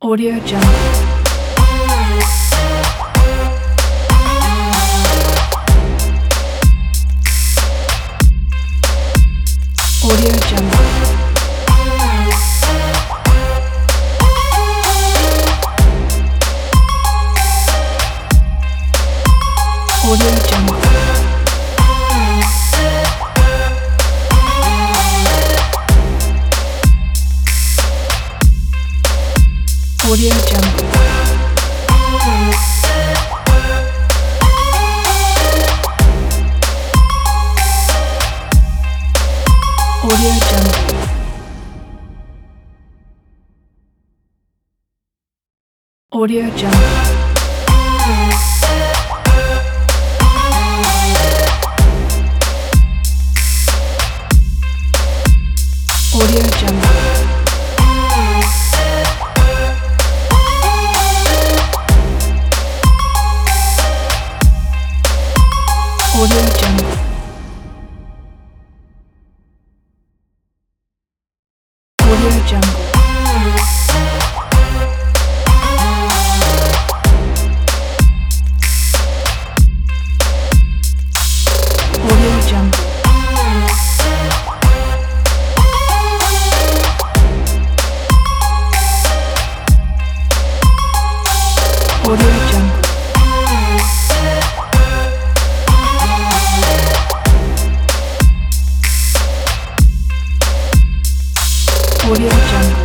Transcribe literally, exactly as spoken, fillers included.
Audio Jungle. Audio Jungle. Audio Jungle. Audio Jungle. Audio Jungle. Audio Jungle. Audio Jungle. Audio Jungle. Audio Jungle. Audio Jungle. Audio Jungle. Audio Jungle.